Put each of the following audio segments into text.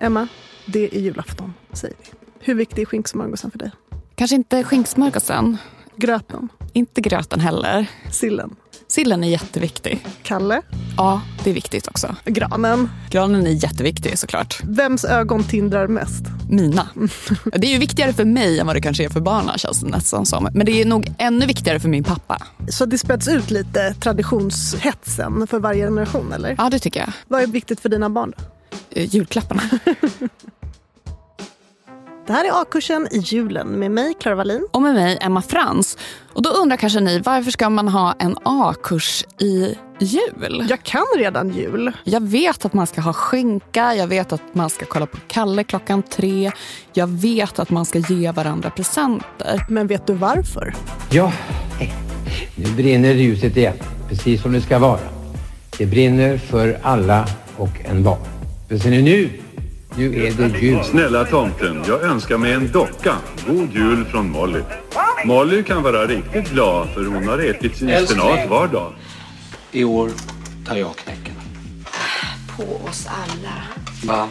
Emma, det är julafton, säger vi. Hur viktig är skinksmörgåsen för dig? Kanske inte skinksmörgåsen. Gröten? Inte gröten heller. Sillen? Sillen är jätteviktig. Kalle? Ja, det är viktigt också. Granen? Granen är jätteviktig såklart. Vems ögon tindrar mest? Mina. Det är ju viktigare för mig än vad det kanske är för barnen, känns det nästan som. Men det är nog ännu viktigare för min pappa. Så det späds ut lite traditionshetsen för varje generation, eller? Ja, det tycker jag. Vad är viktigt för dina barn då? Julklapparna. Det här är A-kursen i julen med mig, Clara Wallin. Och med mig, Emma Frans. Och då undrar kanske ni, varför ska man ha en A-kurs i jul? Jag kan redan jul. Jag vet att man ska ha skinka, jag vet att man ska kolla på Kalle 3:00. Jag vet att man ska ge varandra presenter. Men vet du varför? Ja, nu brinner ljuset igen, precis som det ska vara. Det brinner för alla och en var. För ser ni nu är det jul. Snälla tomten, jag önskar mig en docka. God jul från Molly. Molly kan vara riktigt glad för hon har ätit sin spenat var dag. I år tar jag knäcken. På oss alla. Va?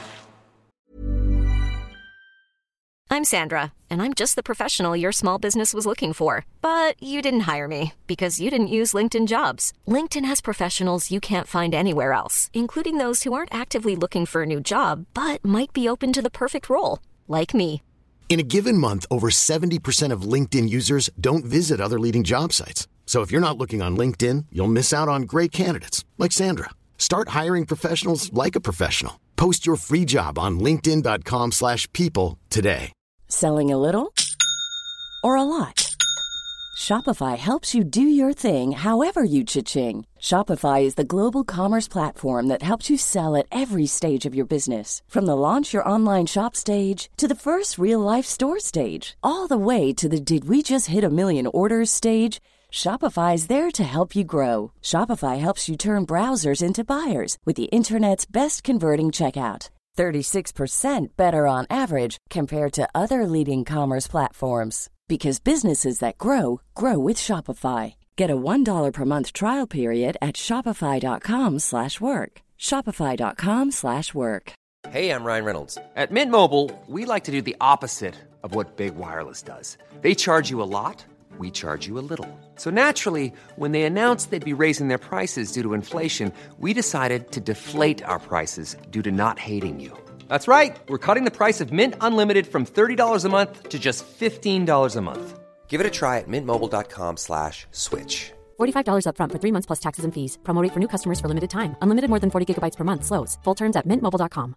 I'm Sandra, and I'm just the professional your small business was looking for. But you didn't hire me because you didn't use LinkedIn Jobs. LinkedIn has professionals you can't find anywhere else, including those who aren't actively looking for a new job, but might be open to the perfect role, like me. In a given month, over 70% of LinkedIn users don't visit other leading job sites. So if you're not looking on LinkedIn, you'll miss out on great candidates like Sandra. Start hiring professionals like a professional. Post your free job on linkedin.com/people today. Selling a little or a lot? Shopify helps you do your thing however you cha-ching. Shopify is the global commerce platform that helps you sell at every stage of your business. From the launch your online shop stage to the first real-life store stage, all the way to the did we just hit a million orders stage. Shopify is there to help you grow. Shopify helps you turn browsers into buyers with the internet's best converting checkout. 36% better on average compared to other leading commerce platforms. Because businesses that grow, grow with Shopify. Get a $1 per month trial period at shopify.com/work. Shopify.com/work. Hey, I'm Ryan Reynolds. At Mint Mobile, we like to do the opposite of what Big Wireless does. They charge you a lot. We charge you a little. So naturally, when they announced they'd be raising their prices due to inflation, we decided to deflate our prices due to not hating you. That's right. We're cutting the price of Mint Unlimited from $30 a month to just $15 a month. Give it a try at mintmobile.com/switch. $45 up front for 3 months plus taxes and fees. Promo rate for new customers for limited time. Unlimited more than 40 gigabytes per month slows. Full terms at mintmobile.com.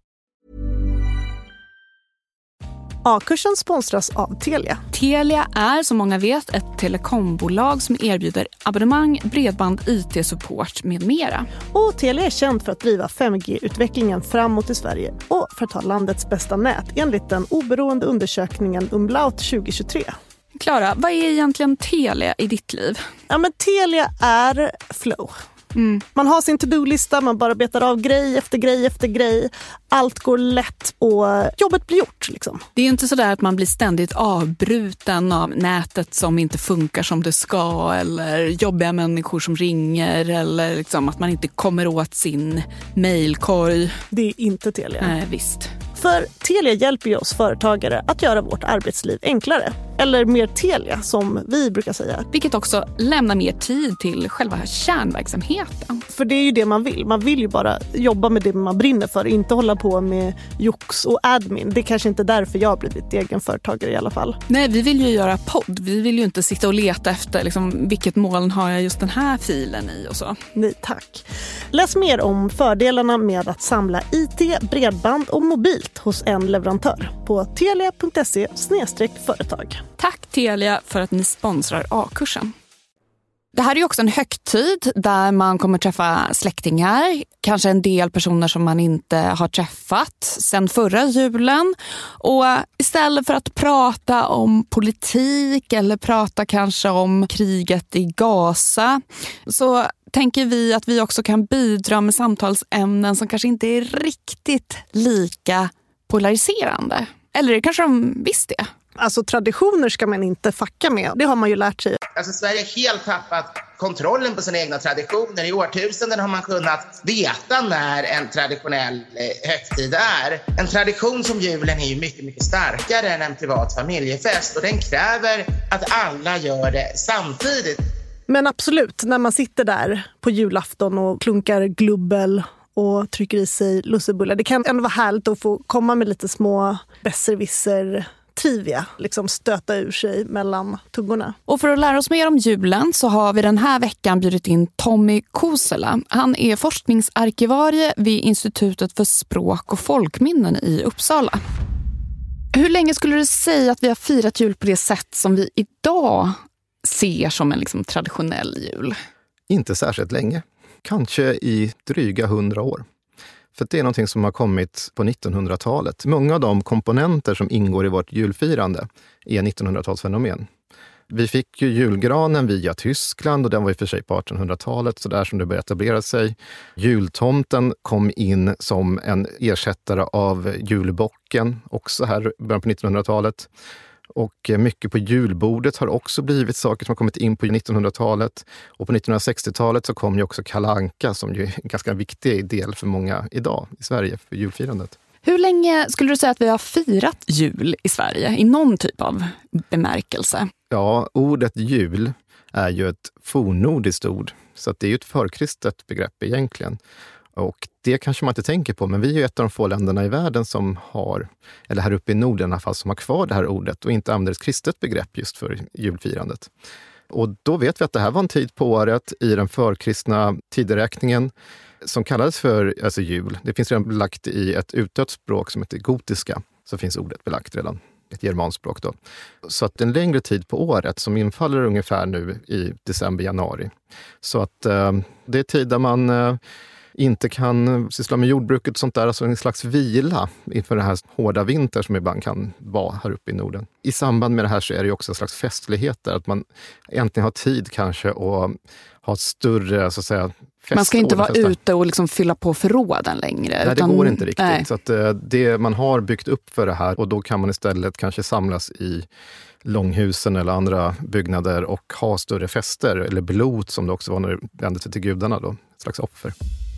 A-kursen sponsras av Telia. Telia är, som många vet, ett telekombolag som erbjuder abonnemang, bredband, IT-support med mera. Och Telia är känd för att driva 5G-utvecklingen framåt i Sverige och för att ha landets bästa nät enligt den oberoende undersökningen Umlaut 2023. Klara, vad är egentligen Telia i ditt liv? Ja, men Telia är flow. Man har sin to-do-lista, man bara betar av grej efter grej efter grej. Allt går lätt och jobbet blir gjort. Liksom. Det är ju inte så där att man blir ständigt avbruten av nätet som inte funkar som det ska, eller jobbiga människor som ringer, eller liksom att man inte kommer åt sin mejlkorg. Det är inte Telia. Nej, visst. För Telia hjälper ju oss företagare att göra vårt arbetsliv enklare. Eller mer Telia, som vi brukar säga. Vilket också lämnar mer tid till själva kärnverksamheten. För det är ju det man vill. Man vill ju bara jobba med det man brinner för. Inte hålla på med jox och admin. Det är kanske inte därför jag har blivit egenföretagare i alla fall. Nej, vi vill ju göra podd. Vi vill ju inte sitta och leta efter liksom, vilket moln har jag just den här filen i och så. Nej, tack. Läs mer om fördelarna med att samla IT, bredband och mobilt hos en leverantör på telia.se/företag. Tack Telia för att ni sponsrar A-kursen. Det här är ju också en högtid där man kommer träffa släktingar. Kanske en del personer som man inte har träffat sedan förra julen. Och istället för att prata om politik eller prata kanske om kriget i Gaza, så tänker vi att vi också kan bidra med samtalsämnen som kanske inte är riktigt lika polariserande. Eller kanske de visst det. Alltså traditioner ska man inte fucka med. Det har man ju lärt sig. Alltså Sverige har helt tappat kontrollen på sina egna traditioner. I årtusenden har man kunnat veta när en traditionell högtid är. En tradition som julen är ju mycket, mycket starkare än en privat familjefest. Och den kräver att alla gör det samtidigt. Men absolut, när man sitter där på julafton och klunkar glubbel och trycker i sig lussebullar. Det kan ändå vara härligt att få komma med lite små besserwisser trivia, liksom stöta ur sig mellan tuggorna. Och för att lära oss mer om julen så har vi den här veckan bjudit in Tommy Kosela. Han är forskningsarkivarie vid Institutet för språk och folkminnen i Uppsala. Hur länge skulle du säga att vi har firat jul på det sätt som vi idag ser som en liksom traditionell jul? Inte särskilt länge. Kanske i dryga 100 år. För det är någonting som har kommit på 1900-talet. Många av de komponenter som ingår i vårt julfirande är 1900-talsfenomen. Vi fick ju julgranen via Tyskland och den var i och för sig på 1800-talet, så där som det började etablera sig. Jultomten kom in som en ersättare av julbocken, också här i början på 1900-talet. Och mycket på julbordet har också blivit saker som har kommit in på 1900-talet. Och på 1960-talet så kom ju också Kalle Anka som ju är en ganska viktig del för många idag i Sverige för julfirandet. Hur länge skulle du säga att vi har firat jul i Sverige i någon typ av bemärkelse? Ja, ordet jul är ju ett fornnordiskt ord. Så att det är ju ett förkristet begrepp egentligen. Och det kanske man inte tänker på, men vi är ju ett av de få länderna i världen som har, eller här uppe i Norden i alla fall, som har kvar det här ordet och inte använder ett kristet begrepp just för julfirandet. Och då vet vi att det här var en tid på året i den förkristna tideräkningen som kallades för jul. Det finns redan belagt i ett utdött språk som heter gotiska, så finns ordet belagt redan. Ett germanspråk då. Så att en längre tid på året som infaller ungefär nu i december-januari. Så att det är tid där man inte kan syssla med jordbruket och sånt där, alltså en slags vila inför den här hårda vinter som ibland kan vara här uppe i Norden. I samband med det här så är det också en slags festligheter, att man äntligen har tid kanske att ha större, så att säga, fest. Man ska inte vara ute och liksom fylla på förråden längre. Nej, det går inte riktigt. Nej. Så att det man har byggt upp för det här, och då kan man istället kanske samlas i långhusen eller andra byggnader och ha större fester, eller blot som det också var när det vände sig till gudarna då, ett slags offer.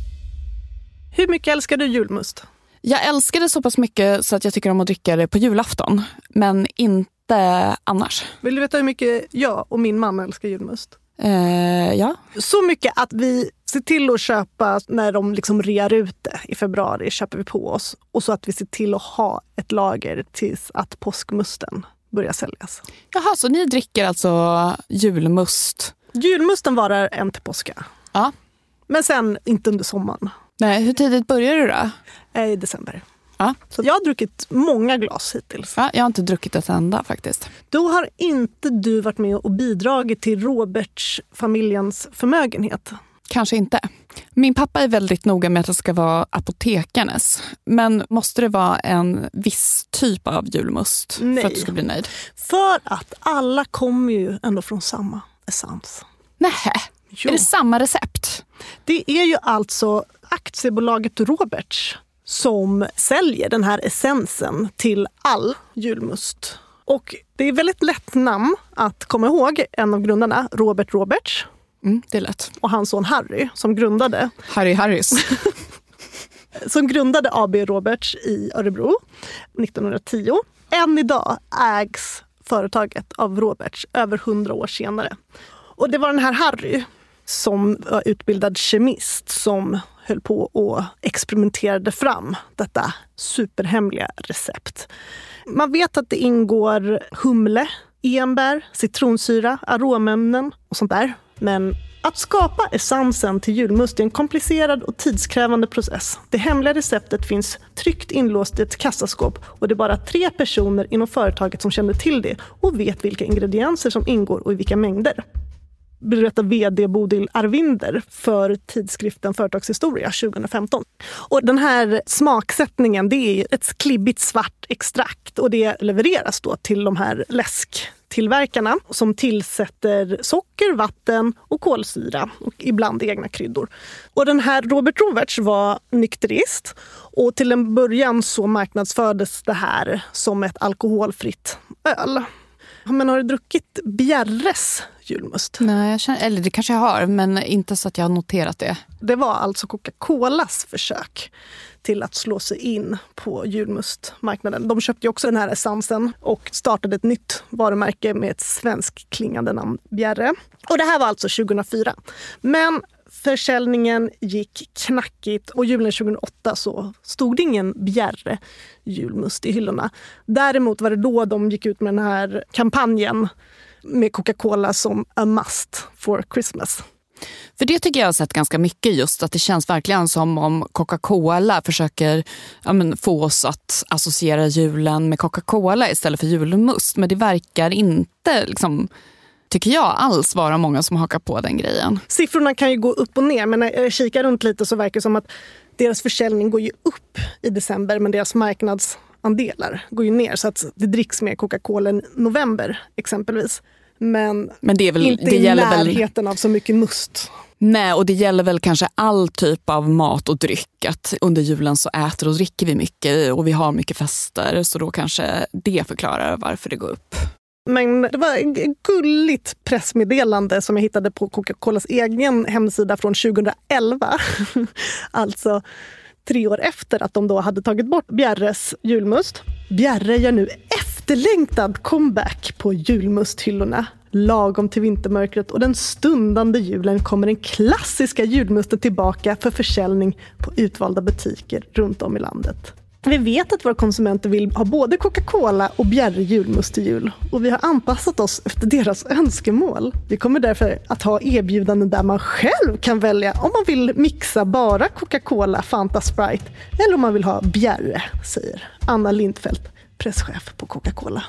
Hur mycket älskar du julmust? Jag älskar det så pass mycket så att jag tycker om att dricka det på julafton. Men inte annars. Vill du veta hur mycket jag och min mamma älskar julmust? Ja. Så mycket att vi ser till att köpa när de liksom rear ut det i februari, köper vi på oss. Och så att vi ser till att ha ett lager tills att påskmusten börjar säljas. Jaha, så ni dricker alltså julmust? Julmusten varar en till påska. Ja. Men sen inte under sommaren. Nej, hur tidigt börjar du då? I december. Ja. Så jag har druckit många glas hittills. Ja, jag har inte druckit ett enda faktiskt. Då har inte du varit med och bidragit till Roberts familjens förmögenhet. Kanske inte. Min pappa är väldigt noga med att det ska vara apotekarnes. Men måste det vara en viss typ av julmust? Nej. För att du ska bli nöjd? För att alla kommer ju ändå från samma essens. Nähä, är det samma recept? Det är ju alltså aktiebolaget Roberts som säljer den här essensen till all julmust. Och det är väldigt lätt namn att komma ihåg. En av grundarna, Robert Roberts. Det är lätt. Och hans son Harry som grundade Harrys. som grundade AB Roberts i Örebro 1910. Än idag ägs företaget av Roberts över 100 år senare. Och det var den här Harry som var utbildad kemist som höll på och experimenterade fram detta superhemliga recept. Man vet att det ingår humle, enbär, citronsyra, aromämnen och sånt där. Men att skapa essensen till julmust är en komplicerad och tidskrävande process. Det hemliga receptet finns tryckt inlåst i ett kassaskåp och det är bara 3 personer inom företaget som känner till det och vet vilka ingredienser som ingår och i vilka mängder. Berättar vd Bodil Arvinder för tidskriften Företagshistoria 2015. Och den här smaksättningen, det är ett klibbigt svart extrakt och det levereras då till de här julmusttillverkarna som tillsätter socker, vatten och kolsyra och ibland egna kryddor. Och den här Robert Roberts var nykterist och till en början så marknadsfördes det här som ett alkoholfritt öl. Men har du druckit Bjerres julmust? Nej, eller det kanske jag har, men inte så att jag har noterat det. Det var alltså Coca-Colas försök till att slå sig in på julmustmarknaden. De köpte ju också den här essensen och startade ett nytt varumärke med ett svensk klingande namn, Bjerre. Och det här var alltså 2004. Men försäljningen gick knackigt och julen 2008 så stod det ingen Bjerre julmust i hyllorna. Däremot var det då de gick ut med den här kampanjen med Coca-Cola som a must for Christmas. För det tycker jag har sett ganska mycket, just att det känns verkligen som om Coca-Cola försöker få oss att associera julen med Coca-Cola istället för julmust. Men det verkar inte, tycker jag, alls vara många som hakar på den grejen. Siffrorna kan ju gå upp och ner, men när jag kikar runt lite så verkar det som att deras försäljning går ju upp i december, men deras marknadsandelar går ju ner, så att det dricks mer Coca-Cola i november exempelvis. Men det är väl, inte i närheten av så mycket must. Nej, och det gäller väl kanske all typ av mat och dryck. Att under julen så äter och dricker vi mycket och vi har mycket fester. Så då kanske det förklarar varför det går upp. Men det var ett gulligt pressmeddelande som jag hittade på Coca-Colas egen hemsida från 2011. Alltså 3 år efter att de då hade tagit bort Bjerres julmust. Bjerre gör nu efterlängtad comeback på julmusthyllorna. Lagom till vintermörkret och den stundande julen kommer den klassiska julmusten tillbaka för försäljning på utvalda butiker runt om i landet. Vi vet att våra konsumenter vill ha både Coca-Cola och Bjerre julmust till jul och vi har anpassat oss efter deras önskemål. Vi kommer därför att ha erbjudanden där man själv kan välja om man vill mixa bara Coca-Cola, Fanta, Sprite eller om man vill ha Bjerre, säger Anna Lindfelt, presschef på Coca-Cola.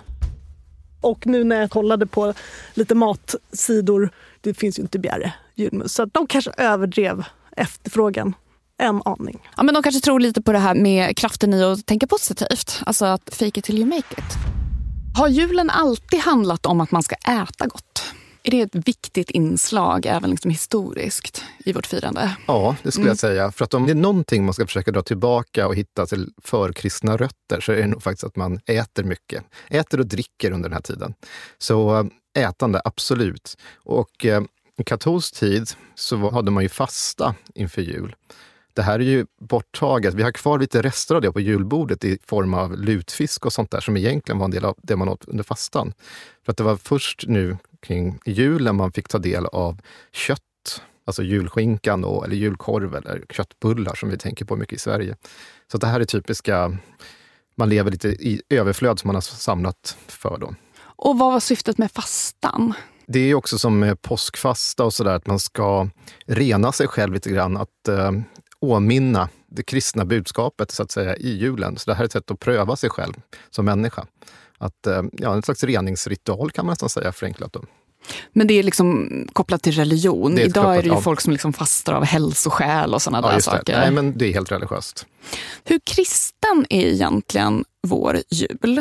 Och nu när jag kollade på lite matsidor, det finns ju inte Bjerre julmust, så de kanske överdrev efterfrågan en aning. Ja, men de kanske tror lite på det här med kraften i att tänka positivt. Alltså att fake it till you make it. Har julen alltid handlat om att man ska äta gott? Är det ett viktigt inslag även historiskt i vårt firande? Ja, det skulle jag säga. För att om det är någonting man ska försöka dra tillbaka och hitta till förkristna rötter så är det nog faktiskt att man äter mycket. Äter och dricker under den här tiden. Så ätande, absolut. Och i katolsk tid så hade man ju fasta inför jul. Det här är ju borttaget. Vi har kvar lite rester av det på julbordet i form av lutfisk och sånt där som egentligen var en del av det man åt under fastan. För att det var först nu kring julen man fick ta del av kött, alltså julskinkan eller julkorv eller köttbullar som vi tänker på mycket i Sverige. Så det här är typiska, man lever lite i överflöd som man har samlat för då. Och vad var syftet med fastan? Det är också som med påskfasta och sådär att man ska rena sig själv lite grann, att åminna det kristna budskapet så att säga i julen. Så det här är ett sätt att pröva sig själv som människa. Att, en slags reningsritual kan man nästan säga förenklat då. Men det är kopplat till religion. Idag är det ju folk som fastar av hälsoskäl och sådana där saker. Nej, men det är helt religiöst. Hur kristen är egentligen vår jul?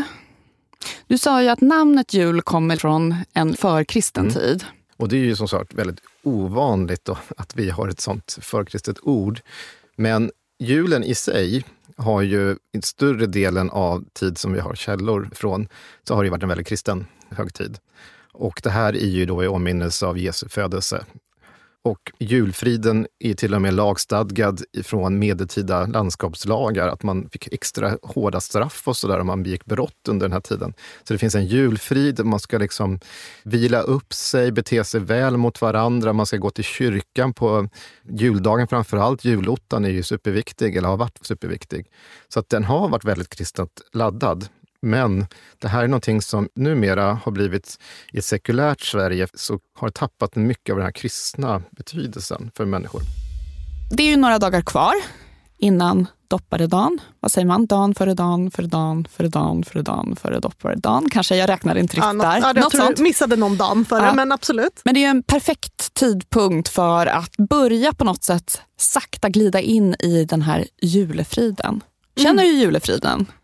Du sa ju att namnet jul kommer från en förkristen tid. Och det är ju som sagt väldigt ovanligt då, att vi har ett sånt förkristet ord. Men julen i sig har ju i större delen av tid som vi har källor från så har det varit en väldigt kristen högtid. Och det här är ju då i åminnelse av Jesu födelse. Och julfriden är till och med lagstadgad från medeltida landskapslagar, att man fick extra hårda straff och sådär om man begick brott under den här tiden. Så det finns en julfrid, man ska vila upp sig, bete sig väl mot varandra, man ska gå till kyrkan på juldagen framförallt. Julottan är ju superviktig, eller har varit superviktig. Så att den har varit väldigt kristet laddad. Men det här är någonting som numera har blivit i ett sekulärt Sverige så har tappat mycket av den här kristna betydelsen för människor. Det är ju några dagar kvar innan dopparedagen. Vad säger man? Dan före dan, före dan, före dan, före dan, före dopparedagen. Kanske jag räknar inte riktigt där. Ja, jag tror du missade någon dan före, men absolut. Men det är ju en perfekt tidpunkt för att börja på något sätt sakta glida in i den här julefriden. Känner du julefriden?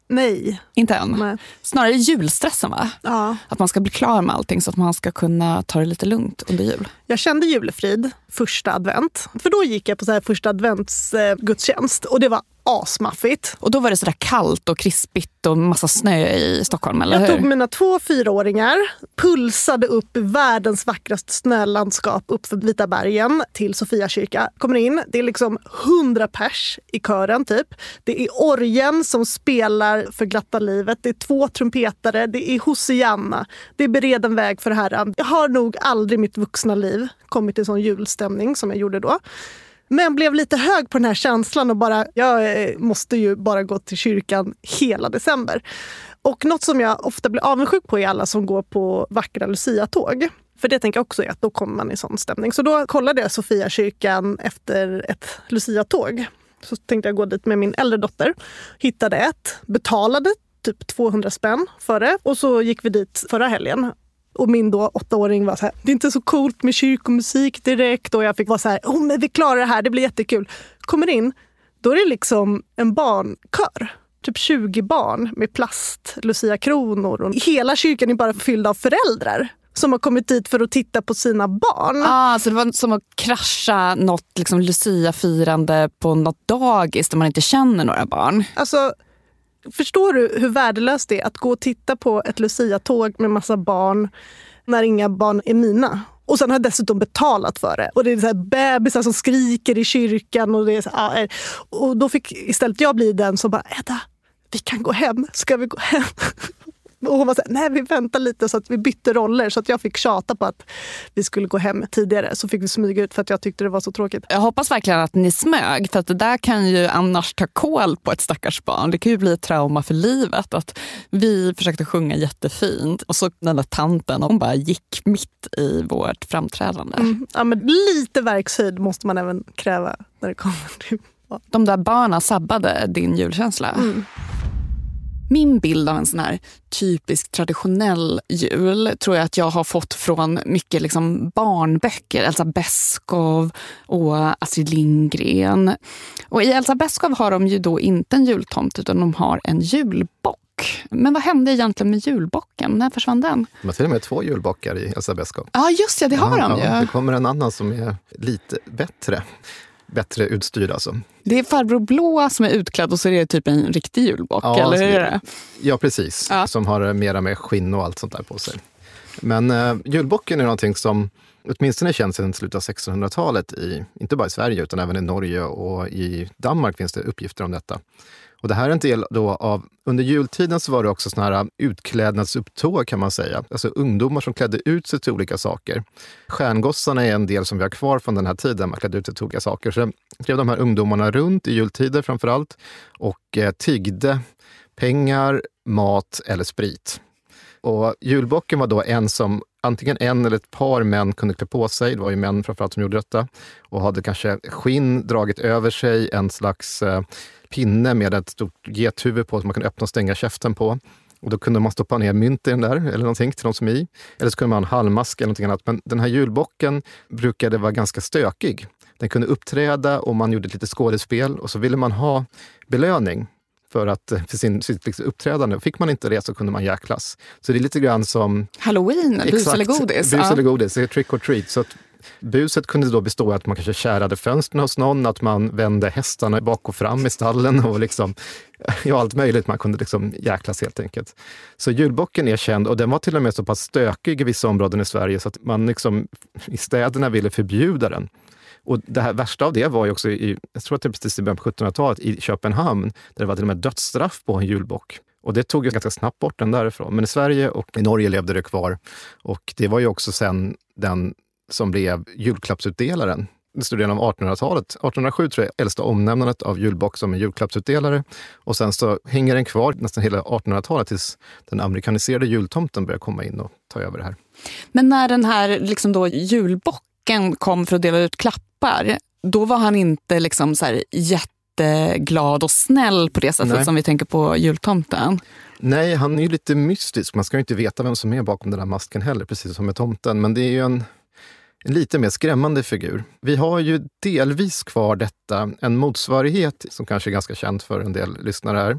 Nej. Inte än? Nej. Snarare julstressen, va? Ja. Att man ska bli klar med allting så att man ska kunna ta det lite lugnt under jul. Jag kände julefrid första advent. För då gick jag på så här första advents gudstjänst och det var asmaffigt. Och då var det så där kallt och krispigt och massa snö i Stockholm, eller hur? Jag tog mina 2 4-åringar, pulsade upp i världens vackraste snölandskap upp för Vita bergen till Sofia kyrka. Kommer in, det är liksom 100 pers i kören typ. Det är orgeln som spelar för glatta livet. Det är 2 trumpetare, det är Hosianna. Det är Bered en väg för Herren. Jag har nog aldrig i mitt vuxna liv kommit till sån julstämning som jag gjorde då. Men blev lite hög på den här känslan och bara, jag måste ju bara gå till kyrkan hela december. Och något som jag ofta blir avundsjuk på är alla som går på vackra Lucia-tåg. För det tänker jag också är att då kommer man i sån stämning. Så då kollade jag Sofia kyrkan efter ett Lucia-tåg. Så tänkte jag gå dit med min äldre dotter. Hittade ett, betalade typ 200 spänn för det. Och så gick vi dit förra helgen. Och min då 8-åring var så här, det är inte så coolt med kyrkomusik direkt. Och jag fick vara så här, men vi klarar det här, det blir jättekul. Kommer in, då är det liksom en barnkör. Typ 20 barn med plast, Lucia-kronor. Och hela kyrkan är bara fylld av föräldrar som har kommit dit för att titta på sina barn. Så det var som att krascha något liksom Lucia-firande på något dagis där man inte känner några barn. Alltså, förstår du hur värdelöst det är att gå och titta på ett Lucia-tåg med massa barn när inga barn är mina? Och sen har jag dessutom betalat för det. Och det är så här bebisar som skriker i kyrkan. Och, det är så här, och då fick istället jag bli den som bara, Edda, vi kan gå hem. Ska vi gå hem? Och hon var så här, nej vi väntar lite, så att vi bytte roller. Så att jag fick tjata på att vi skulle gå hem tidigare. Så fick vi smyga ut för att jag tyckte det var så tråkigt. Jag hoppas verkligen att ni smög. För att det där kan ju annars ta kål på ett stackars barn. Det kan ju bli ett trauma för livet. Att vi försökte sjunga jättefint. Och så den där tanten, hon bara gick mitt i vårt framträdande. Ja, men lite verkshöjd måste man även kräva när det kommer till. De där barnen sabbade din julkänsla. Min bild av en sån här typisk traditionell jul tror jag att jag har fått från mycket liksom barnböcker. Elsa Beskow och Astrid Lindgren. Och i Elsa Beskow har de ju då inte en jultomt utan de har en julbock. Men vad hände egentligen med julbocken? När försvann den? De har till och med 2 julbockar i Elsa Beskow. Ja, just det, det har de ju. Det kommer en annan som är lite bättre utstyrd alltså. Det är farbror Blå som är utklädd och så är det typ en riktig julbock, eller hur är det? Ja, precis. Ja. Som har mera med skinn och allt sånt där på sig. Men julbocken är någonting som åtminstone känns sedan slutet av 1600-talet, inte bara i Sverige utan även i Norge och i Danmark finns det uppgifter om detta. Och det här är en del då av, under jultiden så var det också såna här utklädnadsupptåg kan man säga. Alltså ungdomar som klädde ut sig till olika saker. Stjärngossarna är en del som vi har kvar från den här tiden, man klädde ut sig till olika saker. Så drev de här ungdomarna runt i jultider framförallt och tiggde pengar, mat eller sprit. Och julbocken var då en som antingen en eller ett par män kunde klä på sig. Det var ju män framförallt som gjorde detta. Och hade kanske skinn dragit över sig, en slags pinne med ett stort gethuvud på som man kunde öppna och stänga käften på. Och då kunde man stoppa ner mynt i den där eller någonting till de som är i. Eller så kunde man ha en halmmask eller någonting annat. Men den här julbocken brukade vara ganska stökig. Den kunde uppträda och man gjorde ett litet skådespel. Och så ville man ha belöning för sitt uppträdande. Fick man inte det så kunde man jäklas. Så det är lite grann som Halloween, bus eller godis. Bus eller godis, det är trick or treat. Så att buset kunde då bestå av att man kanske kärade fönstren hos någon, att man vände hästarna bak och fram i stallen och liksom, ja, allt möjligt. Man kunde liksom jäklas helt enkelt. Så julbocken är känd och den var till och med så pass stökig i vissa områden i Sverige så att man liksom i städerna ville förbjuda den. Och det här värsta av det var ju också jag tror att det precis i början på 1700-talet i Köpenhamn där det var till och med dödsstraff på en julbock. Och det tog ju ganska snabbt bort den därifrån. Men i Sverige och i Norge levde det kvar. Och det var ju också sen den som blev julklappsutdelaren. Det stod av 1800-talet. 1807 tror jag äldsta omnämnandet av julbock som en julklappsutdelare. Och sen så hänger den kvar nästan hela 1800-talet tills den amerikaniserade jultomten börjar komma in och ta över det här. Men när den här liksom då julbocken kom för att dela ut klappar, då var han inte liksom så här jätteglad och snäll på det sättet som vi tänker på jultomten. Nej, han är ju lite mystisk. Man ska ju inte veta vem som är bakom den där masken heller, precis som med tomten. Men det är ju en lite mer skrämmande figur. Vi har ju delvis kvar detta, en motsvarighet som kanske är ganska känt för en del lyssnare här,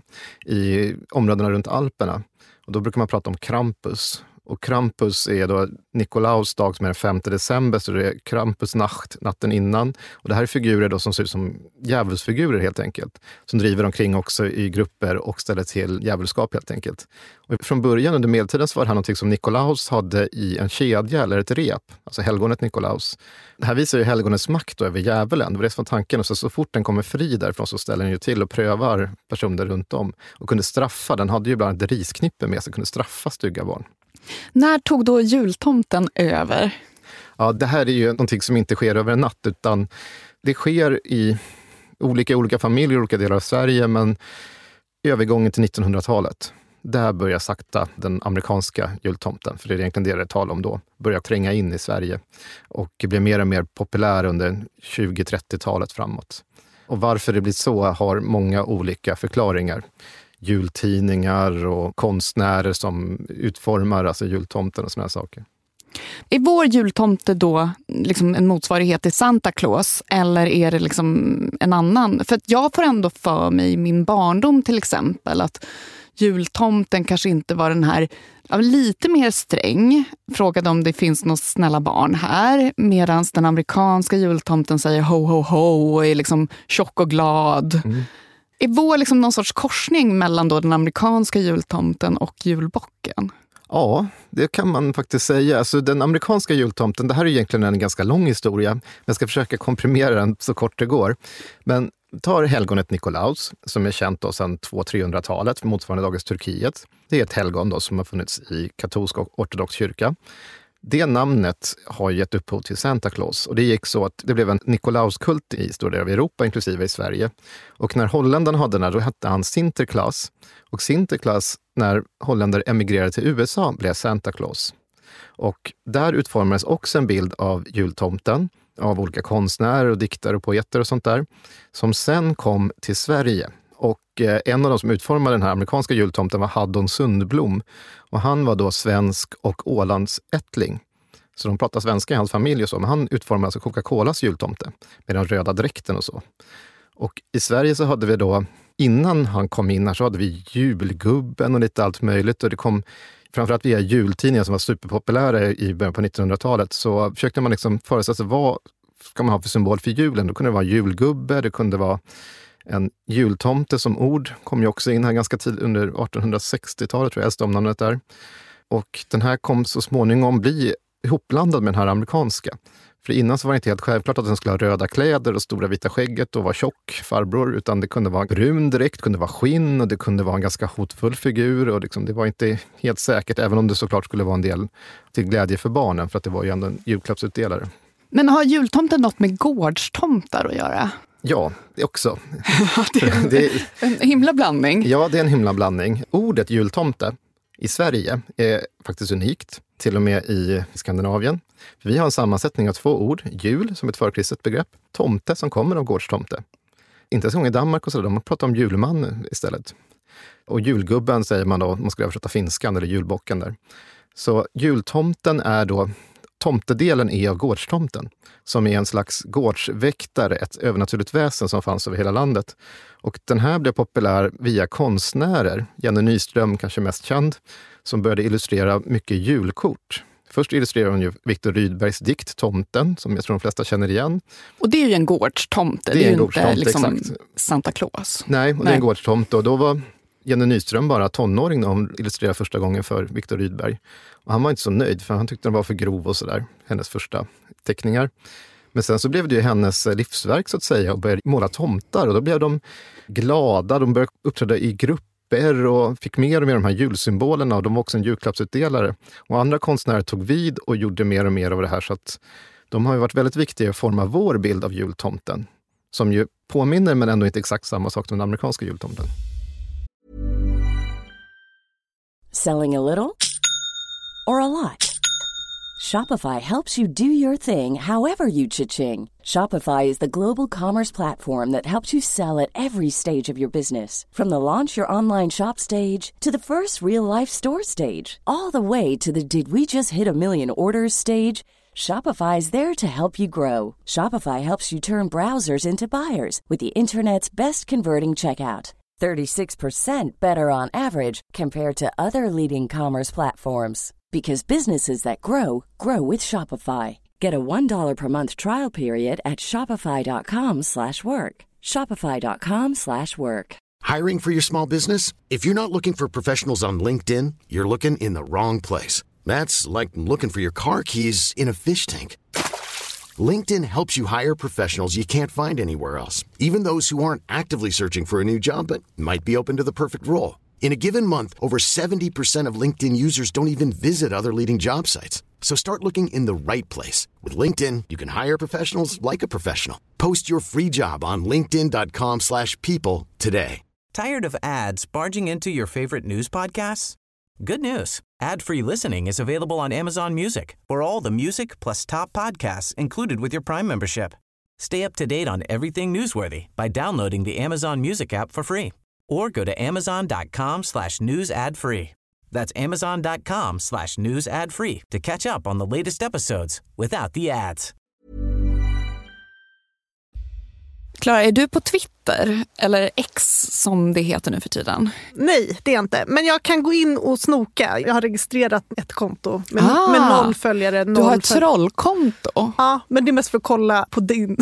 i områdena runt Alperna. Och då brukar man prata om Krampus. Och Krampus är då Nikolaus dag som är den 5 december, så det är Krampusnacht, natten innan. Och det här är figurer då som ser ut som djävulsfigurer helt enkelt. Som driver omkring också i grupper och ställer till djävulskap helt enkelt. Och från början under medeltiden så var det här någonting som Nikolaus hade i en kedja eller ett rep. Alltså helgonet Nikolaus. Det här visar ju helgonets makt då över djävulen. Det var det som var tanken. Och så fort den kommer fri därifrån så ställer den ju till och prövar personer runt om. Och kunde straffa. Den hade ju bland annat ett risknippe med sig, kunde straffa stygga barn. När tog då jultomten över? Ja, det här är ju någonting som inte sker över en natt, utan det sker i olika familjer, olika delar av Sverige, men övergången till 1900-talet. Där börjar sakta den amerikanska jultomten, för det är egentligen det är tal om då, börjar tränga in i Sverige och blir mer och mer populär under 20-30-talet framåt. Och varför det blir så har många olika förklaringar. Jultidningar och konstnärer som utformar alltså jultomten och såna här saker. Är vår jultomte då liksom en motsvarighet till Santa Claus, eller är det liksom en annan? För att jag får ändå för mig i min barndom till exempel att jultomten kanske inte var den här lite mer sträng, frågade om det finns några snälla barn här, medan den amerikanska jultomten säger ho ho ho och är liksom tjock och glad. Är vår liksom någon sorts korsning mellan då den amerikanska jultomten och julbocken? Ja, det kan man faktiskt säga. Alltså, den amerikanska jultomten, det här är egentligen en ganska lång historia. Men jag ska försöka komprimera den så kort det går. Men tar helgonet Nikolaus, som är känt då sedan 200-300-talet, för motsvarande dagens Turkiet. Det är ett helgon då som har funnits i katolsk och ortodox kyrka. Det namnet har gett upphov till Santa Claus, och det gick så att det blev en Nikolauskult i stora delar av Europa, inklusive i Sverige. Och när holländarna hade den här, då hette han Sinterklaas. Och Sinterklaas, när holländare emigrerade till USA, blev Santa Claus. Och där utformades också en bild av jultomten, av olika konstnärer och diktare och poeter och sånt där, som sen kom till Sverige. Och en av de som utformade den här amerikanska jultomten var Haddon Sundblom. Och han var då svensk och Ålandsättling. Så de pratar svenska i hans familj och så. Men han utformade alltså Coca-Colas jultomte med den röda dräkten och så. Och i Sverige så hade vi då, innan han kom in här, så hade vi julgubben och lite allt möjligt. Och det kom framförallt via jultidningar som var superpopulära i början på 1900-talet. Så försökte man liksom föreställa sig vad ska man ha för symbol för julen. Då kunde det vara julgubbe, det kunde vara en jultomte som ord, kom ju också in här ganska tidigt under 1860-talet, tror jag, äldsta omnamnet där. Och den här kom så småningom bli ihopblandad med den här amerikanska. För innan så var det inte helt självklart att den skulle ha röda kläder och stora vita skägget och vara tjock farbror, utan det kunde vara brun direkt, kunde vara skinn och det kunde vara en ganska hotfull figur, och liksom, det var inte helt säkert, även om det såklart skulle vara en del till glädje för barnen, för att det var ju ändå en julklappsutdelare. Men har jultomten något med gårdstomtar att göra? Ja, det också. Det är en himla blandning. Ja, det är en himla blandning. Ordet jultomte i Sverige är faktiskt unikt, till och med i Skandinavien. Vi har en sammansättning av 2 ord. Jul som ett förkristet begrepp. Tomte som kommer av gårdstomte. Inte så många i Danmark och så, de pratar om julman istället. Och julgubben säger man då, man skulle översätta finskan eller julbocken där. Så jultomten är då, tomtedelen är av gårdstomten, som är en slags gårdsväktare, ett övernaturligt väsen som fanns över hela landet. Och den här blev populär via konstnärer. Jenny Nyström, kanske mest känd, som började illustrera mycket julkort. Först illustrerar hon ju Viktor Rydbergs dikt Tomten, som jag tror de flesta känner igen. Och det är ju en gårdstomte, det är ju inte liksom Santa Claus. Nej, det är en gårdstomte, och då var Jenny Nyström bara tonåring när hon illustrerade första gången för Viktor Rydberg. Och han var inte så nöjd, för han tyckte den var för grov och sådär, hennes första teckningar. Men sen så blev det ju hennes livsverk så att säga, och började måla tomtar, och då blev de glada, de började uppträda i grupper och fick mer och mer de här julsymbolerna, och de var också en julklappsutdelare. Och andra konstnärer tog vid och gjorde mer och mer av det här, så att de har ju varit väldigt viktiga att forma vår bild av jultomten, som ju påminner men ändå inte exakt samma sak som den amerikanska jultomten. Selling a little or a lot? Shopify helps you do your thing however you cha-ching. Shopify is the global commerce platform that helps you sell at every stage of your business. From the launch your online shop stage to the first real life store stage, all the way to the did we just hit a million orders stage. Shopify is there to help you grow. Shopify helps you turn browsers into buyers with the internet's best converting checkout. 36% better on average compared to other leading commerce platforms. Because businesses that grow, grow with Shopify. Get a $1 per month trial period at shopify.com/work. Shopify.com/work. Hiring for your small business? If you're not looking for professionals on LinkedIn, you're looking in the wrong place. That's like looking for your car keys in a fish tank. LinkedIn helps you hire professionals you can't find anywhere else, even those who aren't actively searching for a new job but might be open to the perfect role. In a given month, over 70% of LinkedIn users don't even visit other leading job sites. So start looking in the right place. With LinkedIn, you can hire professionals like a professional. Post your free job on linkedin.com/people today. Tired of ads barging into your favorite news podcasts? Good news. Ad-free listening is available on Amazon Music for all the music plus top podcasts included with your Prime membership. Stay up to date on everything newsworthy by downloading the Amazon Music app for free. Or go to amazon.com/news ad free. That's amazon.com/news ad free to catch up on the latest episodes without the ads. Klara, är du på Twitter eller X som det heter nu för tiden? Nej, det är jag inte. Men jag kan gå in och snoka. Jag har registrerat ett konto med 0 följare. Du har ett trollkonto? Ja, men det är mest för att kolla på din.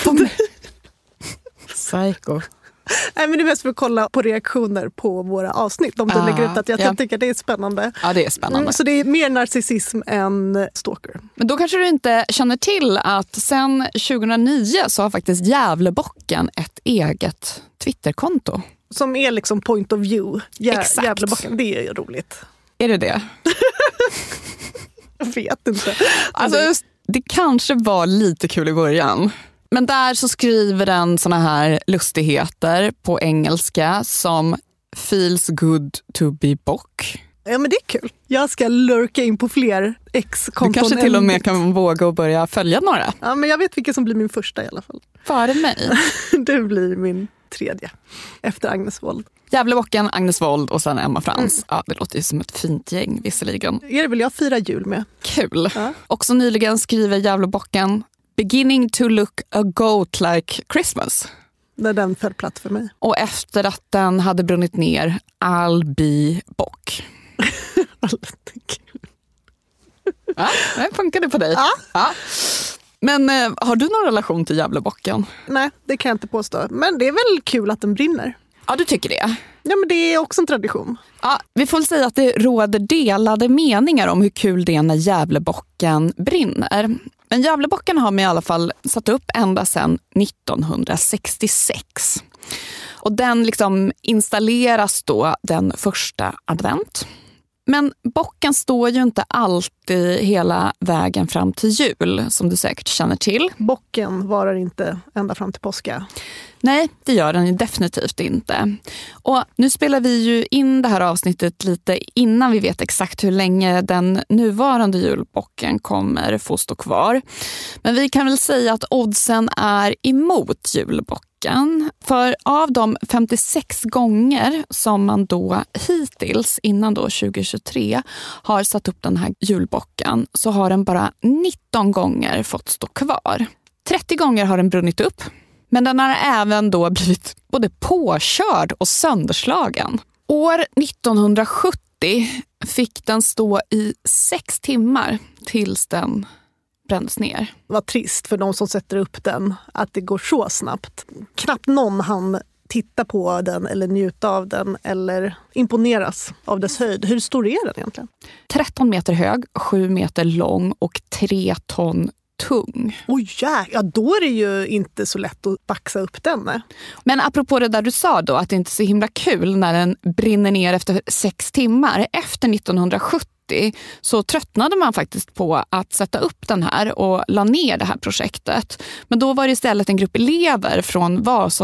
Psycho. Nej, men det är mest för att kolla på reaktioner på våra avsnitt. Om du lägger ut att jag tycker det är spännande. Ja, det är spännande. Så det är mer narcissism än stalker. Men då kanske du inte känner till att sen 2009 så har faktiskt Gävlebocken ett eget Twitterkonto. Som är liksom point of view. Exakt. Gävlebocken, det är ju roligt. Är det? Jag vet inte. Alltså, det kanske var lite kul i början. Men där så skriver den såna här lustigheter på engelska som feels good to be bock. Ja, men det är kul. Jag ska lurka in på fler ex-konton. Du kanske till och med kan våga och börja följa några. Ja, men jag vet vilken som blir min första i alla fall. Före mig. Du blir min tredje. Efter Agnes Wold. Gävlebocken, Agnes Wold och sen Emma Frans. Ja, det låter ju som ett fint gäng visserligen. Är det väl jag firar jul med? Kul. Ja. Också nyligen skriver Gävlebocken beginning to look a goat like Christmas. När den föll platt för mig. Och efter att den hade brunnit ner, I'll be bock. Ja, det funkade på dig. Ja. Ja. Men har du någon relation till Gävlebocken? Nej, det kan jag inte påstå. Men det är väl kul att den brinner. Ja, du tycker det? Ja, men det är också en tradition. Ja, vi får väl säga att det råder delade meningar om hur kul det är när Gävlebocken brinner. Men Gävlebocken har man i alla fall satt upp ända sedan 1966. Och den liksom installeras då den första advent. Men bocken står ju inte alltid hela vägen fram till jul, som du säkert känner till. Bocken varar inte ända fram till påska. Nej, det gör den ju definitivt inte. Och nu spelar vi ju in det här avsnittet lite innan vi vet exakt hur länge den nuvarande julbocken kommer få stå kvar. Men vi kan väl säga att oddsen är emot julbocken. För av de 56 gånger som man då hittills, innan då 2023, har satt upp den här julbocken så har den bara 19 gånger fått stå kvar. 30 gånger har den brunnit upp. Men den har även då blivit både påkörd och sönderslagen. År 1970 fick den stå i 6 timmar tills den brändes ner. Vad trist för de som sätter upp den att det går så snabbt. Knappt någon hann titta på den eller njuta av den eller imponeras av dess höjd. Hur stor är den egentligen? 13 meter hög, 7 meter lång och 3 ton tung. Oj, ja, då är det ju inte så lätt att baxa upp den. Nej. Men apropå det där du sa då, att det inte är så himla kul när den brinner ner efter 6 timmar. Efter 1970 så tröttnade man faktiskt på att sätta upp den här och la ner det här projektet. Men då var det istället en grupp elever från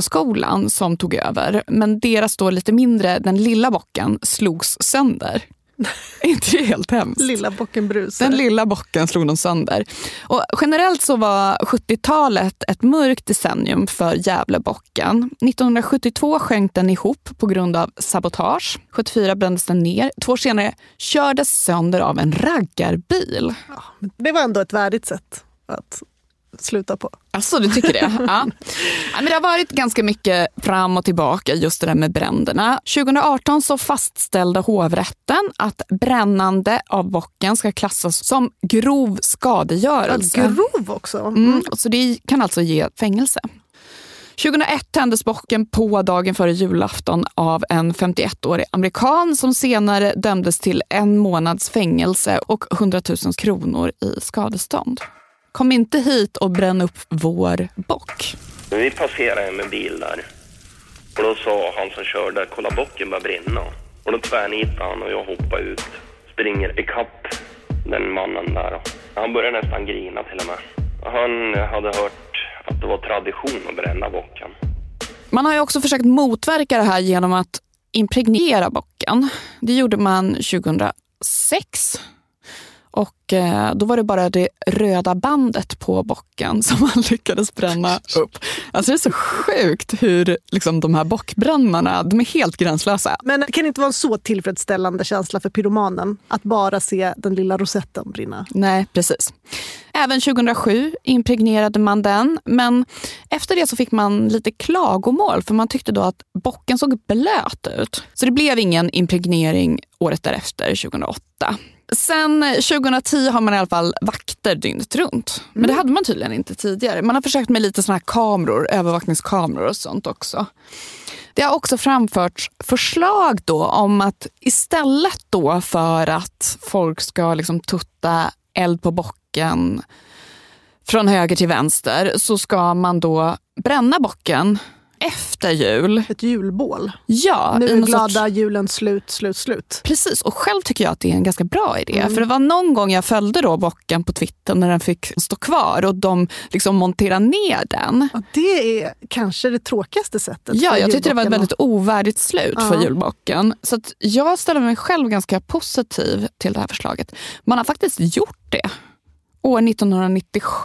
Vasaskolan som tog över. Men deras då lite mindre, den lilla bocken, slogs sönder. Inte det helt hemskt? Lilla bocken brusar. Den lilla bocken slog de sönder. Och generellt så var 70-talet ett mörkt decennium för Gävlebocken. 1972 sjönk den ihop på grund av sabotage. 74 brändes den ner. 2 år senare kördes sönder av en raggarbil. Ja, det var ändå ett värdigt sätt att sluta på. Alltså, du tycker det? Ja. Men det har varit ganska mycket fram och tillbaka just det där med bränderna. 2018 så fastställde hovrätten att brännande av bocken ska klassas som grov skadegörelse. Ja, grov också? Så det kan alltså ge fängelse. 2001 tändes bocken på dagen före julafton av en 51-årig amerikan som senare dömdes till 1 månads fängelse och 100 000 kronor i skadestånd. Kom inte hit och bränn upp vår bock. Vi passerade med bil där. Och då sa han som körde, kolla bocken börjar brinna. Och då tvärnitade han och jag hoppade ut. Springer ikapp den mannen där. Han började nästan grina till och med. Han hade hört att det var tradition att bränna bocken. Man har ju också försökt motverka det här genom att impregnera bocken. Det gjorde man 2006. Och då var det bara det röda bandet på bocken som man lyckades bränna upp. Alltså det är så sjukt hur liksom, de här bockbrännarna, de är helt gränslösa. Men kan det inte vara en så tillfredsställande känsla för pyromanen att bara se den lilla rosetten brinna? Nej, precis. Även 2007 impregnerade man den, men efter det så fick man lite klagomål för man tyckte då att bocken såg blöt ut. Så det blev ingen impregnering året därefter, 2008. Sen 2010 har man i alla fall vakter dygnet runt. Men det hade man tydligen inte tidigare. Man har försökt med lite såna här kameror, övervakningskameror och sånt också. Det har också framförts förslag då om att istället då för att folk ska liksom tutta eld på bocken från höger till vänster så ska man då bränna bocken efter jul. Ett julbål. Ja. Nu är glada julen slut. Precis, och själv tycker jag att det är en ganska bra idé. För det var någon gång jag följde då bocken på Twitter när den fick stå kvar och de liksom monterade ner den. Ja, det är kanske det tråkigaste sättet. Ja, jag tyckte det var ett väldigt ovärdigt slut för julbocken. Så att jag ställer mig själv ganska positiv till det här förslaget. Man har faktiskt gjort det år 1997.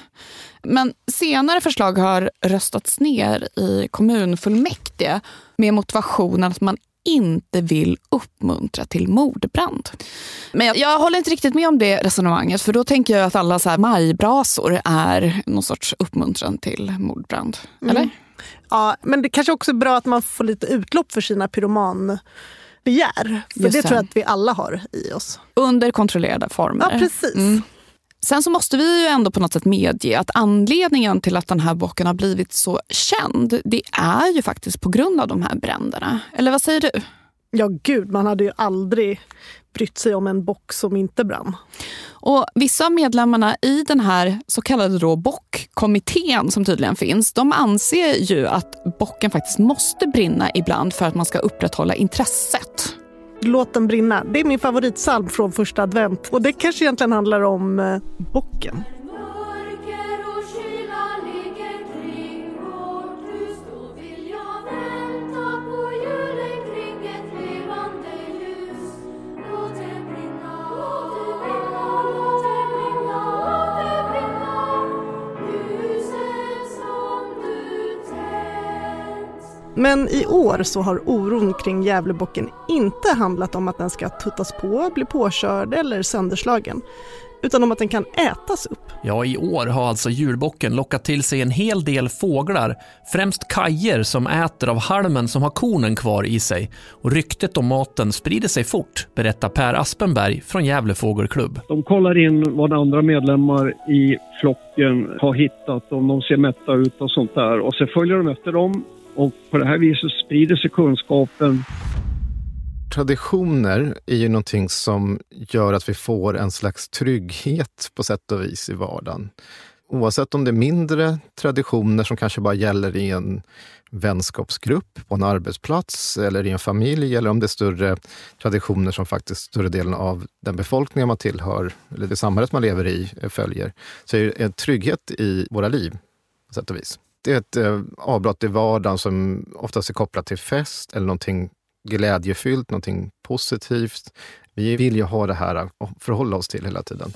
Men senare förslag har röstats ner i kommunfullmäktige med motivationen att man inte vill uppmuntra till mordbrand. Men jag håller inte riktigt med om det resonemanget, för då tänker jag att alla så här majbrasor är någon sorts uppmuntran till mordbrand. Eller? Ja, men det kanske också är bra att man får lite utlopp för sina pyromanbegär. För det tror jag att vi alla har i oss. Under kontrollerade former. Ja, precis. Sen så måste vi ju ändå på något sätt medge att anledningen till att den här bocken har blivit så känd, det är ju faktiskt på grund av de här bränderna. Eller vad säger du? Ja gud, man hade ju aldrig brytt sig om en bock som inte brann. Och vissa av medlemmarna i den här så kallade då bockkommittén som tydligen finns, de anser ju att bocken faktiskt måste brinna ibland för att man ska upprätthålla intresset. Låt den brinna. Det är min favoritsalm från första advent. Och det kanske egentligen handlar om bocken. Men i år så har oron kring Gävlebocken inte handlat om att den ska tuttas på, bli påkörd eller sönderslagen, utan om att den kan ätas upp. Ja, i år har alltså julbocken lockat till sig en hel del fåglar, främst kajer som äter av halmen som har kornen kvar i sig. Och ryktet om maten sprider sig fort, berättar Per Aspenberg från Gävle Fågelklubb. De kollar in vad andra medlemmar i flocken har hittat, om de ser mätta ut och sånt där. Och så följer de efter dem. Och på det här viset sprider sig kunskapen. Traditioner är ju någonting som gör att vi får en slags trygghet på sätt och vis i vardagen. Oavsett om det är mindre traditioner som kanske bara gäller i en vänskapsgrupp, på en arbetsplats eller i en familj, eller om det är större traditioner som faktiskt större delen av den befolkning man tillhör eller det samhället man lever i följer, så är det en trygghet i våra liv på sätt och vis. Det är ett avbrott i vardagen som oftast är kopplat till fest eller någonting glädjefyllt, någonting positivt. Vi vill ju ha det här att förhålla oss till hela tiden.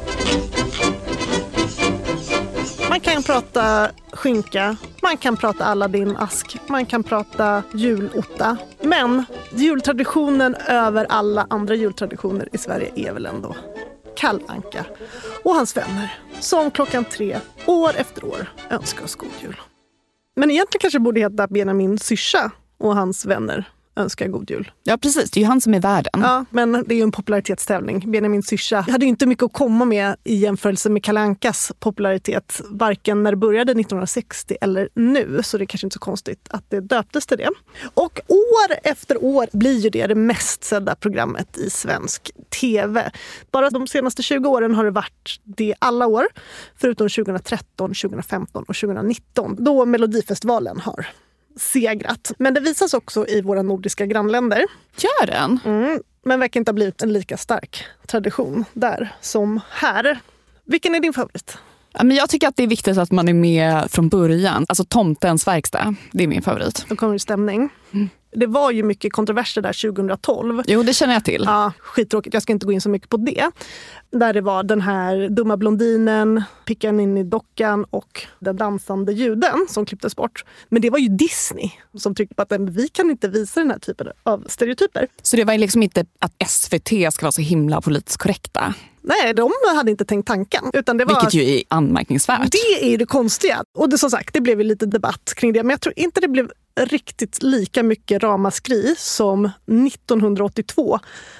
Man kan prata skinka, man kan prata Aladdin-ask, man kan prata julotta. Men jultraditionen över alla andra jultraditioner i Sverige är väl ändå Kalle Anka och hans vänner som 3 år efter år önskar oss god jul. Men egentligen kanske borde heta Benjamin Syrsa och hans vänner önskar god jul. Ja, precis. Det är ju han som är värden. Ja, men det är ju en popularitetstävling. Benjamin Syrsa hade ju inte mycket att komma med i jämförelse med Kalle Ankas popularitet, varken när det började 1960 eller nu. Så det är kanske inte så konstigt att det döptes till det. Och år efter år blir ju det mest sedda programmet i svensk tv. Bara de senaste 20 åren har det varit det alla år, förutom 2013, 2015 och 2019, då Melodifestivalen har segrat. Men det visas också i våra nordiska grannländer. Gör den? Men verkar inte ha blivit en lika stark tradition där som här. Vilken är din favorit? Ja, men jag tycker att det är viktigt att man är med från början. Alltså Tomtens verkstad, det är min favorit. Då kommer det stämning. Det var ju mycket kontroverser där 2012. Jo, det känner jag till. Ja, skittråkigt. Jag ska inte gå in så mycket på det. Där det var den här dumma blondinen, pickan in i dockan och den dansande juden som klipptes bort. Men det var ju Disney som tryckte på att vi kan inte visa den här typen av stereotyper. Så det var liksom inte att SVT ska vara så himla politiskt korrekta? Nej, de hade inte tänkt tanken. Utan det var, vilket ju är anmärkningsvärt. Det är ju det konstiga. Och det, som sagt, det blev ju lite debatt kring det. Men jag tror inte det blev riktigt lika mycket ramaskri som 1982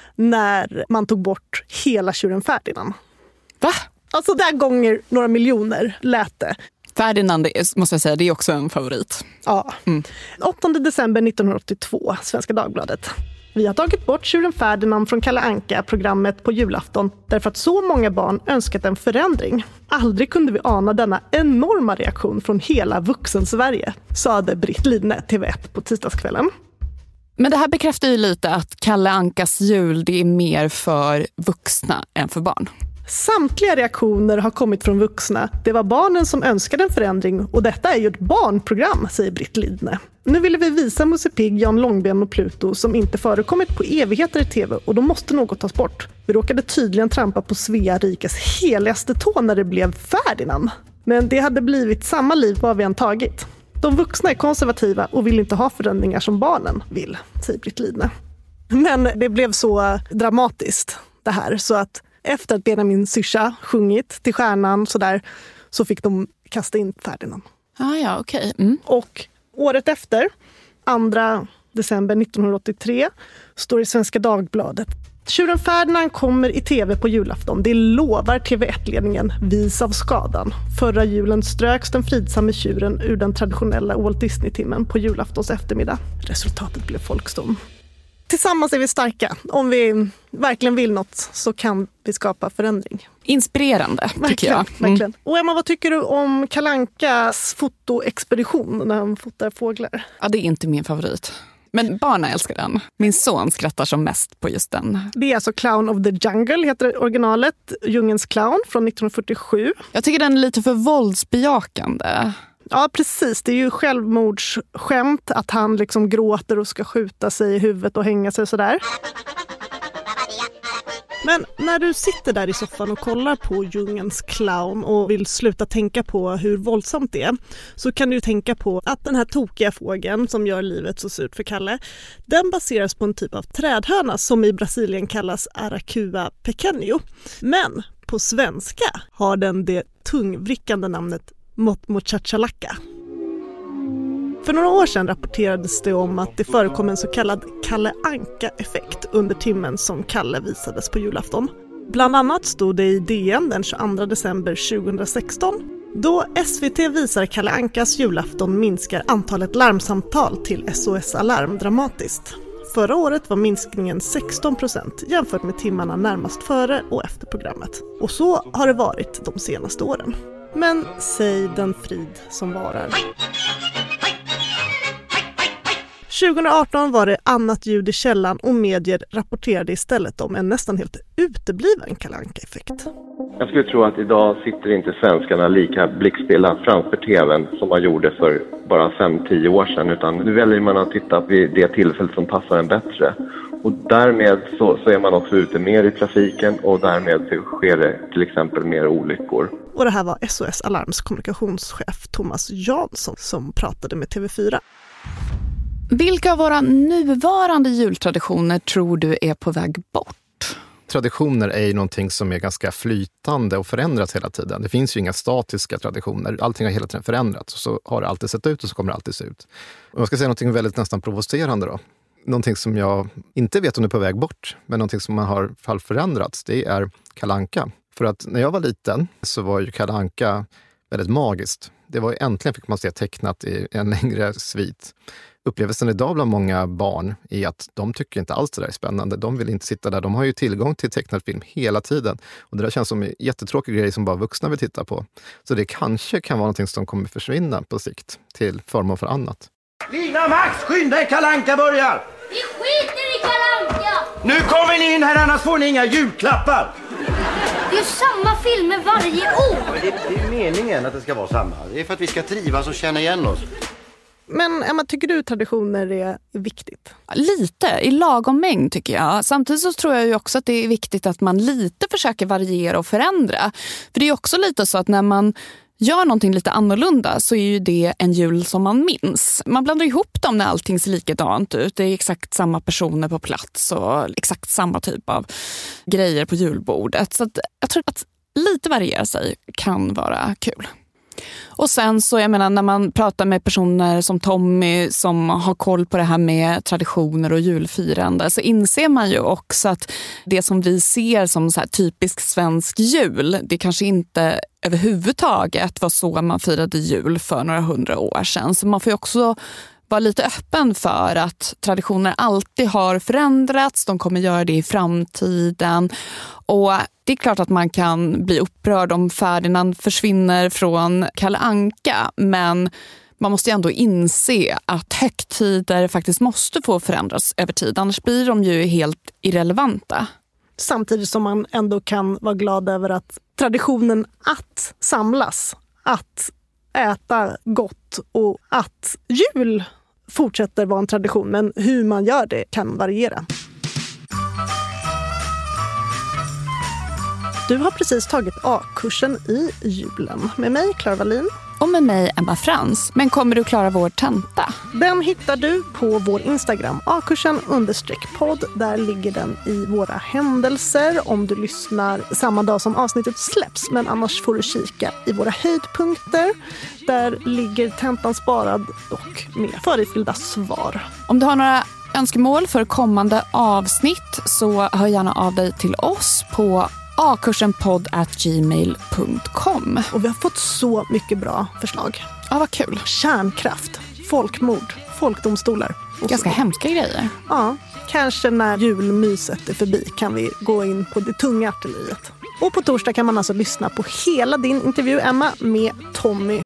när man tog bort hela Tjuren Ferdinand. Va? Alltså där gånger några miljoner lät det. Ferdinand, måste jag säga, det är också en favorit. Ja. 8 december 1982, Svenska Dagbladet. Vi har tagit bort Tjuren Ferdinand från Kalle Anka-programmet på julafton därför att så många barn önskat en förändring. Aldrig kunde vi ana denna enorma reaktion från hela vuxen-Sverige, sade Britt Lidne TV1 på tisdagskvällen. Men det här bekräftar ju lite att Kalle Ankas jul, det är mer för vuxna än för barn. Samtliga reaktioner har kommit från vuxna. Det var barnen som önskade en förändring och detta är ju ett barnprogram, säger Britt Lidne. Nu ville vi visa Musse Pigg, Jan Långben och Pluto som inte förekommit på evigheter i tv och då måste något tas bort. Vi råkade tydligen trampa på Svea rikes heligaste tå när det blev Ferdinand. Men det hade blivit samma liv vad vi än tagit. De vuxna är konservativa och vill inte ha förändringar som barnen vill, säger Britt Lidne. Men det blev så dramatiskt det här så att efter att Benjamin Syrsa sjungit till stjärnan så fick de kasta in Ferdinand. Ja, okej. Och året efter, 2 december 1983, står i Svenska Dagbladet. Tjuren Ferdinand kommer i tv på julafton. Det lovar TV1-ledningen vis av skadan. Förra julen ströks den fridsamme tjuren ur den traditionella Walt Disney-timmen på julaftons eftermiddag. Resultatet blev folkstorm. Tillsammans är vi starka. Om vi verkligen vill något så kan vi skapa förändring. Inspirerande, tycker jag. Verkligen. Och Emma, vad tycker du om Kalle Ankas fotoexpedition när han fotar fåglar? Ja, det är inte min favorit. Men barnen älskar den. Min son skrattar som mest på just den. Det är alltså Clown of the Jungle, heter originalet. Djungelns clown från 1947. Jag tycker den är lite för våldsbejakande. Ja, precis. Det är ju självmordsskämt att han liksom gråter och ska skjuta sig i huvudet och hänga sig sådär. Men när du sitter där i soffan och kollar på Djungelns clown och vill sluta tänka på hur våldsamt det är, så kan du tänka på att den här tokiga fågeln som gör livet så surt för Kalle, den baseras på en typ av trädhörna som i Brasilien kallas Aracua pequeño. Men på svenska har den det tungvrickande namnet Motmochachalaca. För några år sedan rapporterades det om att det förekom en så kallad Kalle Anka-effekt under timmen som Kalle visades på julafton. Bland annat stod det i DN den 22 december 2016. Då SVT visar Kalle Ankas julafton minskar antalet larmsamtal till SOS Alarm dramatiskt. Förra året var minskningen 16% jämfört med timmarna närmast före och efter programmet. Och så har det varit de senaste åren. Men säg den frid som varar. 2018 var det annat ljud i källan och medier rapporterade istället om en nästan helt utebliven Kalle Anka-effekt. Jag skulle tro att idag sitter inte svenskarna lika blickstilla framför tvn som man gjorde för bara 5-10 år sedan, utan nu väljer man att titta vid det tillfället som passar en bättre. Och därmed så är man också ute mer i trafiken och därmed så sker det till exempel mer olyckor. Och det här var SOS Alarms kommunikationschef Thomas Jansson som pratade med TV4. Vilka av våra nuvarande jultraditioner tror du är på väg bort? Traditioner är ju någonting som är ganska flytande och förändras hela tiden. Det finns ju inga statiska traditioner. Allting har hela tiden förändrats. Så har det alltid sett ut och så kommer det alltid se ut. Och jag ska säga någonting väldigt nästan provocerande då. Någonting som jag inte vet om det är på väg bort, men någonting som har förändrats, det är Kalle Anka. För att när jag var liten så var ju Kalle Anka väldigt magiskt. Det var ju äntligen fick man se tecknat i en längre svit. Upplevelsen idag bland många barn är att de tycker inte alls det där är spännande. De vill inte sitta där. De har ju tillgång till tecknad film hela tiden. Och det där känns som en jättetråkig grej som bara vuxna vill titta på. Så det kanske kan vara någonting som kommer försvinna på sikt till förmån för annat. Lina, Max, skynda er, Kalle Anka börjar! Vi skiter i Kalle Anka! Nu kommer ni in här, annars får ni inga julklappar! Det är ju samma filmer varje år! Men det är meningen att det ska vara samma. Det är för att vi ska trivas och känna igen oss. Men Emma, tycker du traditioner är viktigt? Lite, i lagom mängd tycker jag. Samtidigt så tror jag ju också att det är viktigt att man lite försöker variera och förändra. För det är också lite så att när man gör någonting lite annorlunda så är ju det en jul som man minns. Man blandar ihop dem när allting ser likadant ut. Det är exakt samma personer på plats och exakt samma typ av grejer på julbordet. Så att jag tror att lite variera sig kan vara kul. Och sen så, jag menar, när man pratar med personer som Tommy som har koll på det här med traditioner och julfirande, så inser man ju också att det som vi ser som så här typisk svensk jul, det kanske inte överhuvudtaget var så man firade jul för några 100 år sedan. Så man får ju också vara lite öppen för att traditioner alltid har förändrats, de kommer göra det i framtiden. Och det är klart att man kan bli upprörd om Ferdinand försvinner från Kalle Anka, men man måste ju ändå inse att högtider faktiskt måste få förändras över tid, annars blir de ju helt irrelevanta. Samtidigt som man ändå kan vara glad över att traditionen att samlas, att äta gott och att jul fortsätter vara en tradition, men hur man gör det kan variera. Du har precis tagit A-kursen i julen med mig, Clara Wallin. Och med mig, Emma Frans. Men kommer du klara vår tenta? Den hittar du på vår Instagram, akursen_podd. Där ligger den i våra händelser om du lyssnar samma dag som avsnittet släpps. Men annars får du kika i våra höjdpunkter. Där ligger tentan sparad och med förifyllda svar. Om du har några önskemål för kommande avsnitt så hör gärna av dig till oss på akursenpodd@gmail.com. Och vi har fått så mycket bra förslag. Ja, vad kul. Kärnkraft, folkmord, folkdomstolar. Ganska hemska grejer. Ja, kanske när julmyset är förbi kan vi gå in på det tunga artilleriet. Och på torsdag kan man alltså lyssna på hela din intervju, Emma, med Tommy.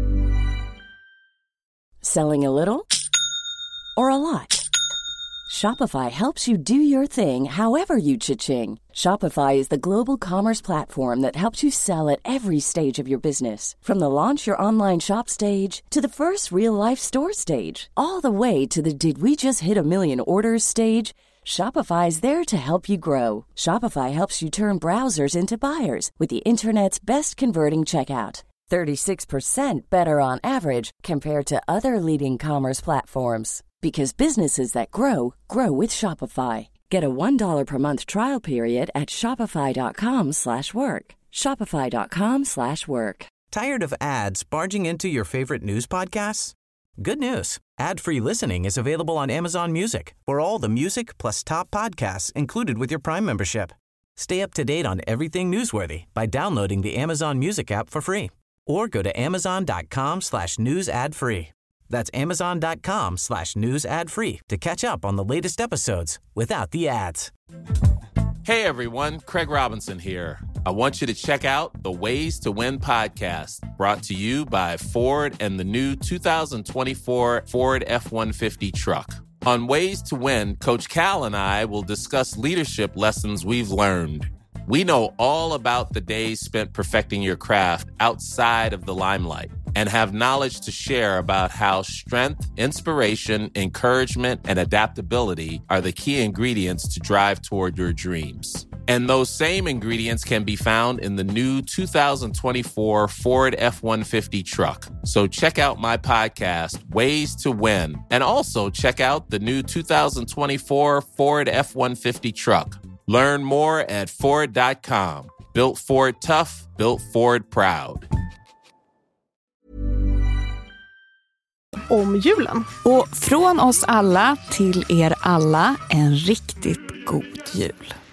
Selling a little or a lot? Shopify helps you do your thing however you cha-ching. Shopify is the global commerce platform that helps you sell at every stage of your business. From the launch your online shop stage to the first real-life store stage, all the way to the did we just hit a million orders stage. Shopify is there to help you grow. Shopify helps you turn browsers into buyers with the internet's best converting checkout. 36% better on average compared to other leading commerce platforms. Because businesses that grow, grow with Shopify. Get a $1 per month trial period at shopify.com/work. Shopify.com/work. Tired of ads barging into your favorite news podcasts? Good news. Ad-free listening is available on Amazon Music for all the music plus top podcasts included with your Prime membership. Stay up to date on everything newsworthy by downloading the Amazon Music app for free. Or go to amazon.com/news ad free. That's amazon.com/news ad free to catch up on the latest episodes without the ads. Hey everyone, Craig Robinson here. I want you to check out the Ways to Win podcast, brought to you by Ford and the new 2024 Ford F-150 truck. On Ways to Win, Coach Cal and I will discuss leadership lessons we've learned. We know all about the days spent perfecting your craft outside of the limelight and have knowledge to share about how strength, inspiration, encouragement, and adaptability are the key ingredients to drive toward your dreams. And those same ingredients can be found in the new 2024 Ford F-150 truck. So check out my podcast, Ways to Win, and also check out the new 2024 Ford F-150 truck. Learn more at Ford.com. Built Ford tough, built Ford proud. Om julen. Och från oss alla till er alla, en riktigt god jul.